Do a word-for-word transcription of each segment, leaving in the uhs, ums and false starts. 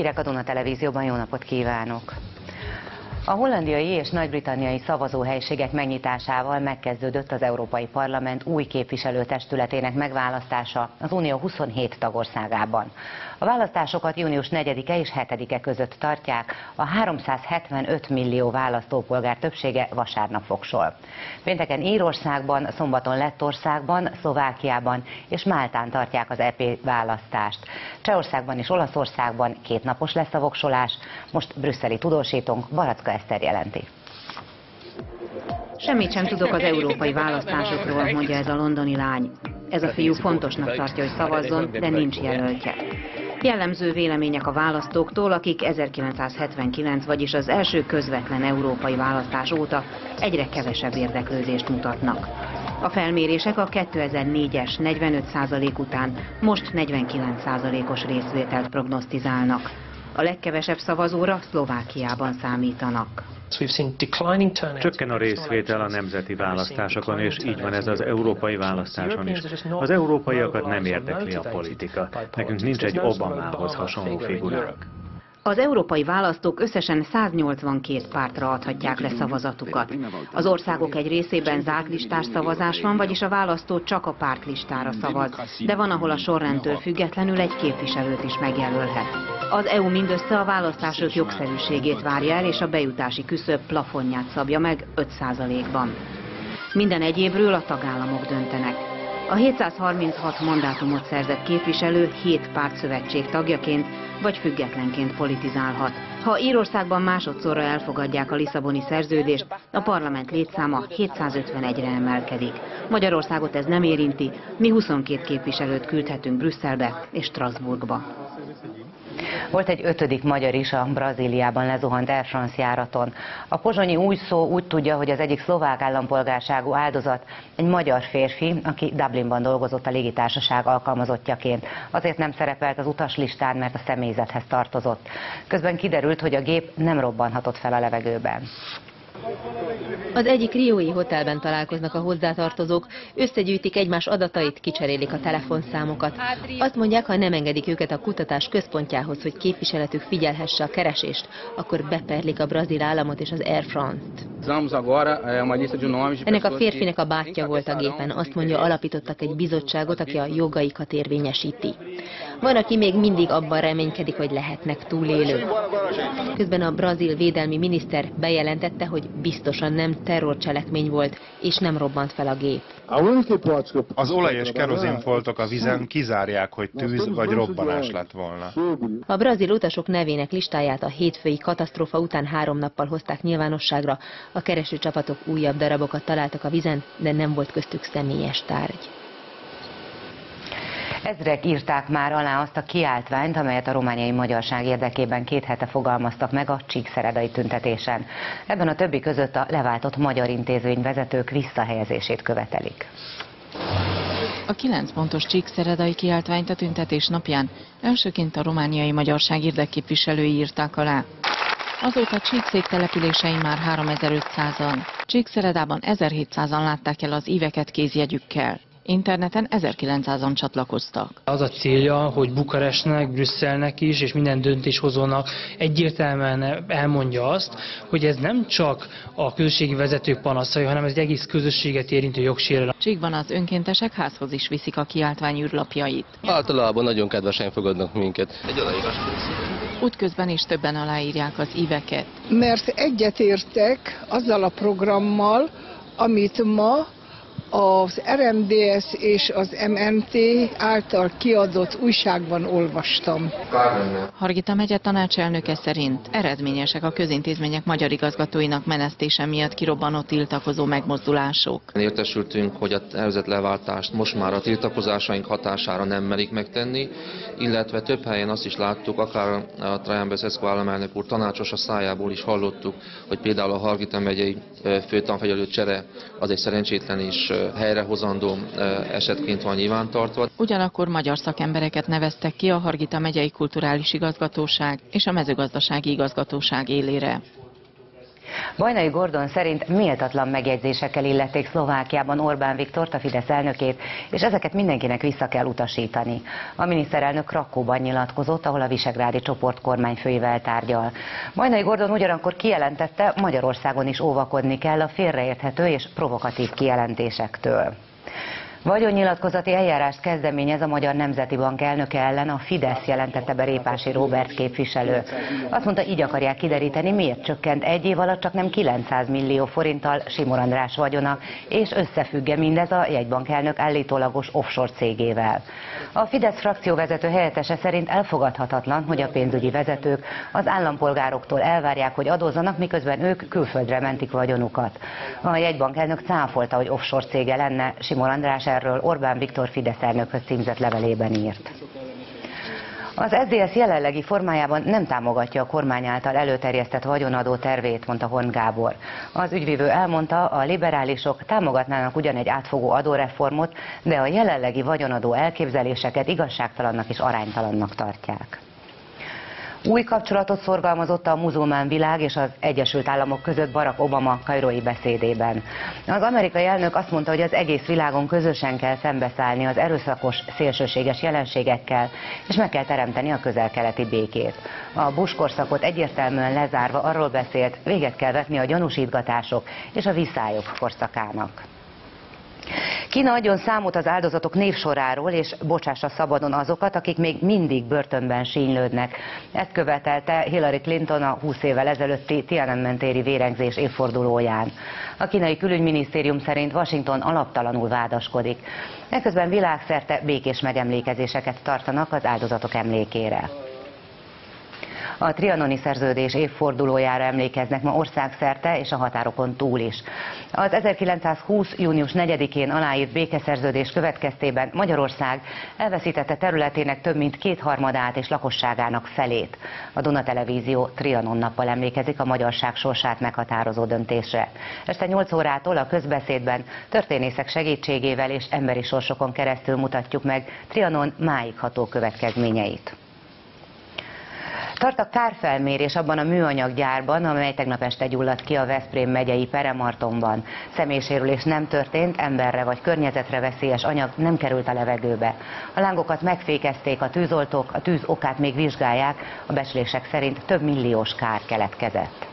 Hírek a Duna Televízióban, jó napot kívánok! A hollandiai és nagy-britanniai szavazóhelyiségek megnyitásával megkezdődött az Európai Parlament új képviselőtestületének megválasztása az Unió huszonhét tagországában. A választásokat június negyedike és hetedike között tartják, a háromszázhetvenöt millió választópolgár többsége vasárnap voksol. Pénteken Írországban, szombaton Lettországban, Szlovákiában és Máltán tartják az é pé választást. Csehországban és Olaszországban kétnapos lesz a voksolás, most brüsszeli tudósítónk Baracka Eszter jelenti. Semmit sem tudok az európai választásokról, mondja ez a londoni lány. Ez a fiú fontosnak tartja, hogy szavazzon, de nincs jelöltje. Jellemző vélemények a választóktól, akik ezerkilencszázhetvenkilenc, vagyis az első közvetlen európai választás óta egyre kevesebb érdeklődést mutatnak. A felmérések a kétezer-négyes negyvenöt százalék után most negyvenkilenc százalékos részvételt prognosztizálnak. A legkevesebb szavazóra Szlovákiában számítanak. Csökken a részvétel a nemzeti választásokon, és így van ez az európai választáson is. Az európaiakat nem érdekli a politika. Nekünk nincs egy Obamához hasonló figura. Az európai választók összesen száznyolcvankét pártra adhatják le szavazatukat. Az országok egy részében zárt listás szavazás van, vagyis a választó csak a pártlistára szavaz, de van, ahol a sorrendtől függetlenül egy képviselőt is megjelölhet. Az é u mindössze a választások jogszerűségét várja el, és a bejutási küszöb plafonját szabja meg öt százalékban. Minden egyébről a tagállamok döntenek. A hétszázharminchat mandátumot szerzett képviselő hét pártszövetség tagjaként vagy függetlenként politizálhat. Ha Írországban másodszorra elfogadják a Lisszaboni szerződést, a parlament létszáma hétszázötvenegyre emelkedik. Magyarországot ez nem érinti, mi huszonkét képviselőt küldhetünk Brüsszelbe és Strasbourgba. Volt egy ötödik magyar is a Brazíliában lezuhant Air France járaton. A pozsonyi újszó úgy tudja, hogy az egyik szlovák állampolgárságú áldozat egy magyar férfi, aki Dublinban dolgozott a légitársaság alkalmazottjaként. Azért nem szerepelt az utaslistán, mert a személyzethez tartozott. Közben kiderült, hogy a gép nem robbanhatott fel a levegőben. Az egyik riói hotelben találkoznak a hozzátartozók, összegyűjtik egymás adatait, kicserélik a telefonszámokat. Azt mondják, ha nem engedik őket a kutatás központjához, hogy képviseletük figyelhesse a keresést, akkor beperlik a brazil államot és az Air France-t. Ennek a férfinek a bátyja volt a gépen, azt mondja, alapítottak egy bizottságot, aki a jogaikat érvényesíti. Van, aki még mindig abban reménykedik, hogy lehetnek túlélők. Közben a brazil védelmi miniszter bejelentette, hogy biztosan nem terrorcselekmény volt, és nem robbant fel a gép. Az olaj és kerozinfoltok a vízen kizárják, hogy tűz vagy robbanás lett volna. A brazil utasok nevének listáját a hétfői katasztrófa után három nappal hozták nyilvánosságra. A keresőcsapatok újabb darabokat találtak a vízen, de nem volt köztük személyes tárgy. Ezrek írták már alá azt a kiáltványt, amelyet a romániai magyarság érdekében két hete fogalmaztak meg a csíkszeredai tüntetésen. Ebben a többi között a leváltott magyar intézményvezetők visszahelyezését követelik. A kilenc pontos csíkszeredai kiáltványt a tüntetés napján elsőként a romániai magyarság érdekképviselői írták alá. Azóta Csíkszék települései már háromezer-ötszázan. Csíkszeredában ezerhétszázan látták el az íveket kézjegyükkel. Interneten ezerkilencszázan csatlakoztak. Az a célja, hogy Bukarestnek, Brüsszelnek is és minden döntéshozónak egyértelműen elmondja azt, hogy ez nem csak a közösségi vezetők panaszai, hanem ez egy egész közösséget érintő jogsérelem. Csíkban az önkéntesek házhoz is viszik a kiáltvány űrlapjait. Általában nagyon kedvesen fogadnak minket. Egy aláírás. Útközben is többen aláírják az íveket. Mert egyetértek azzal a programmal, amit ma az er em dé es és az em en té által kiadott újságban olvastam. Hargita megye tanácselnöke szerint eredményesek a közintézmények magyar igazgatóinak menesztése miatt kirobbanó tiltakozó megmozdulások. Értesültünk, hogy a tervezett leváltást most már a tiltakozásaink hatására nem merik megtenni, illetve több helyen azt is láttuk, akár a Traian Băsescu államelnök úr tanácsosa szájából is hallottuk, hogy például a Hargita megyei főtanfegyelő csere az egy szerencsétlen és helyrehozandó esetként van nyilvántartva. Ugyanakkor magyar szakembereket neveztek ki a Hargita megyei kulturális igazgatóság és a mezőgazdasági igazgatóság élére. Bajnai Gordon szerint méltatlan megjegyzésekkel illették Szlovákiában Orbán Viktort, a Fidesz elnökét, és ezeket mindenkinek vissza kell utasítani. A miniszterelnök Krakkóban nyilatkozott, ahol a visegrádi csoport kormányfőivel tárgyal. Bajnai Gordon ugyanakkor kijelentette, Magyarországon is óvakodni kell a félreérthető és provokatív kijelentésektől. Vagyonnyilatkozati eljárást kezdeményez a Magyar Nemzeti Bank elnöke ellen a Fidesz, jelentette be Répási Róbert képviselő. Azt mondta, így akarják kideríteni, miért csökkent egy év alatt csak nem kilencszáz millió forinttal Simor András vagyona, és összefügg-e mindez a jegybank elnök állítólagos offshore cégével. A Fidesz frakcióvezető helyettese szerint elfogadhatatlan, hogy a pénzügyi vezetők az állampolgároktól elvárják, hogy adózzanak, miközben ők külföldre mentik vagyonukat. A jegybank elnök cáfolta, hogy offshore cége lenne Simor András, erről Orbán Viktor Fidesz elnökhöz címzett levelében írt. Az es zé es jelenlegi formájában nem támogatja a kormány által előterjesztett vagyonadó tervét, mondta Horn Gábor. Az ügyvívő elmondta, a liberálisok támogatnának ugyan egy átfogó adóreformot, de a jelenlegi vagyonadó elképzeléseket igazságtalannak és aránytalannak tartják. Új kapcsolatot szorgalmazott a muzulmán világ és az Egyesült Államok között Barack Obama kairói beszédében. Az amerikai elnök azt mondta, hogy az egész világon közösen kell szembeszállni az erőszakos, szélsőséges jelenségekkel, és meg kell teremteni a közel-keleti békét. A Bush korszakot egyértelműen lezárva arról beszélt, véget kell vetni a gyanúsítgatások és a viszályok korszakának. Kína adjon számot az áldozatok névsoráról, és bocsássa szabadon azokat, akik még mindig börtönben sínylődnek. Ezt követelte Hillary Clinton a húsz évvel ezelőtti Tiananmen téri vérengzés évfordulóján. A kínai külügyminisztérium szerint Washington alaptalanul vádaskodik. Eközben világszerte békés megemlékezéseket tartanak az áldozatok emlékére. A trianoni szerződés évfordulójára emlékeznek ma országszerte és a határokon túl is. Az ezerkilencszázhúsz. június negyedikén aláírt békeszerződés következtében Magyarország elveszítette területének több mint kétharmadát és lakosságának felét. A Duna Televízió Trianon nappal emlékezik a magyarság sorsát meghatározó döntésre. Este nyolc órától a közbeszédben történészek segítségével és emberi sorsokon keresztül mutatjuk meg Trianon máig ható következményeit. Tart a kárfelmérés abban a műanyaggyárban, amely tegnap este gyulladt ki a Veszprém megyei Peremartonban. Személysérülés nem történt, emberre vagy környezetre veszélyes anyag nem került a levegőbe. A lángokat megfékezték a tűzoltók, a tűz okát még vizsgálják, a becslések szerint több milliós kár keletkezett.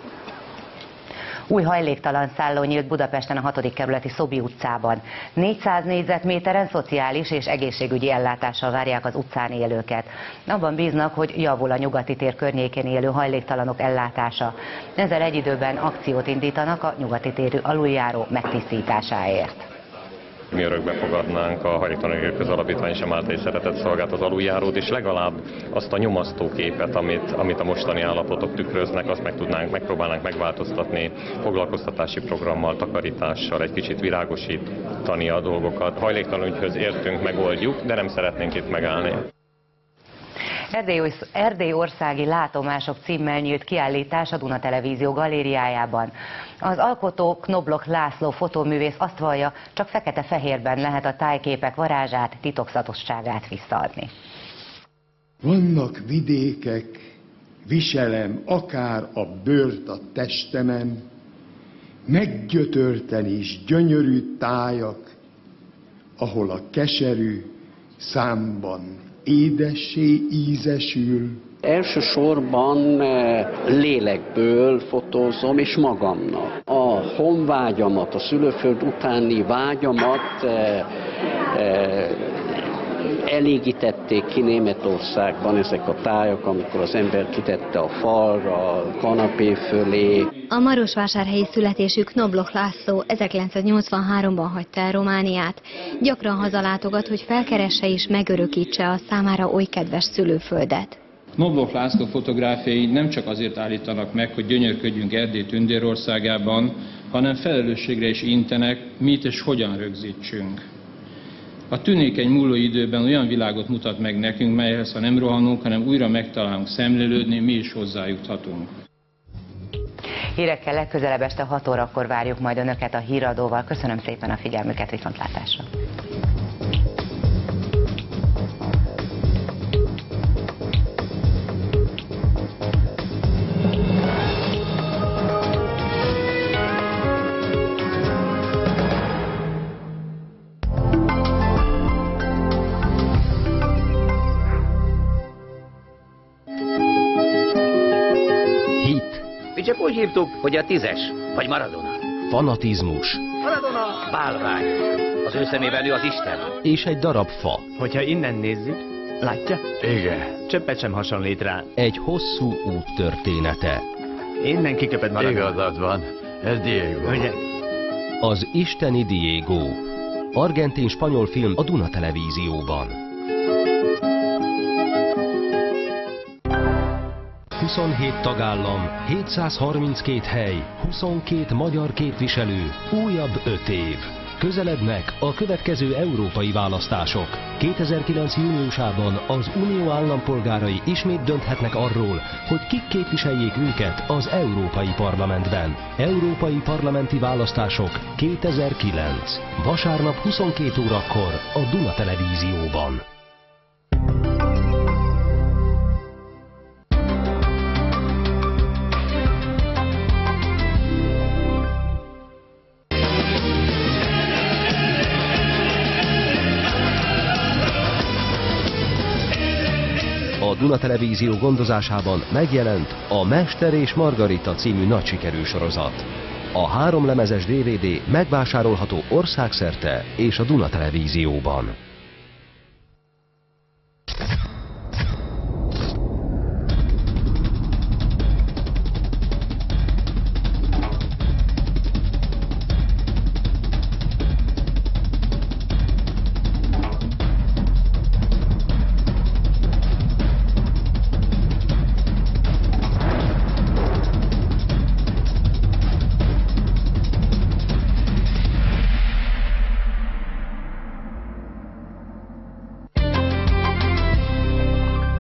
Új hajléktalan szálló nyílt Budapesten a hatodik kerületi Szobi utcában. négyszáz négyzetméteren szociális és egészségügyi ellátással várják az utcán élőket. Abban bíznak, hogy javul a Nyugati tér környékén élő hajléktalanok ellátása. Ezzel egy időben akciót indítanak a Nyugati térű aluljáró megtisztításáért. Mi örökbe fogadnánk a Hajléktalanok Közalapítvány sem által is szeretett szolgált az aluljárót, és legalább azt a nyomasztó képet, amit, amit a mostani állapotok tükröznek, azt meg tudnánk, megpróbálnánk megváltoztatni foglalkoztatási programmal, takarítással, egy kicsit világosítani a dolgokat. Hajléktalan ügyhöz értünk, megoldjuk, de nem szeretnénk itt megállni. Erdélyországi látomások címmel nyílt kiállítás a Duna Televízió galériájában. Az alkotó Knoblok László fotóművész azt vallja, csak fekete-fehérben lehet a tájképek varázsát, titokzatosságát visszaadni. Vannak vidékek, viselem akár a bőrt a testemen, meggyötörten is gyönyörű tájak, ahol a keserű számban édessé ízesül. Elsősorban lélekből fotózom, és magamnak. A honvágyamat, a szülőföld utáni vágyamat elégítették ki Németországban ezek a tájak, amikor az ember kitette a falra, a kanapé fölé. A marosvásárhelyi születésű Knoblok László ezerkilencszáznyolcvanháromban hagyta el Romániát. Gyakran hazalátogat, hogy felkeresse és megörökítse a számára oly kedves szülőföldet. Knoblok László fotográfiai nem csak azért állítanak meg, hogy gyönyörködjünk Erdély tündérországában, hanem felelősségre is intenek, mit és hogyan rögzítsünk. A tünékeny múló időben olyan világot mutat meg nekünk, melyhez ha nem rohanunk, hanem újra megtalálunk szemlélődni, mi is hozzájuthatunk. Hírekkel legközelebb este hat órakor várjuk majd Önöket a híradóval. Köszönöm szépen a figyelmüket, viszontlátásra! hívtuk, hogy a tízes, vagy Maradona. Fanatizmus. Maradona! Bálvány. Az ő szemében ő az Isten. És egy darab fa. Hogyha innen nézzük, látja? Igen. Csöppet sem hasonlít rá. Egy hosszú út története. Innen kiköpött Maradona. Igazad van. Ez Diego. Ugye? Az isteni Diego. Argentin-spanyol film a Duna Televízióban. huszonhét tagállam, hétszázharminckét hely, huszonkét magyar képviselő, újabb öt év. Közelednek a következő európai választások. kétezer-kilenc júniusában az Unió állampolgárai ismét dönthetnek arról, hogy kik képviseljék őket az Európai Parlamentben. Európai parlamenti választások kétezer-kilenc. Vasárnap huszonkét órakor a Duna Televízióban. A Duna Televízió gondozásában megjelent a Mester és Margarita című nagy sikerű sorozat. A három lemezes dé vé dé megvásárolható országszerte és a Duna Televízióban.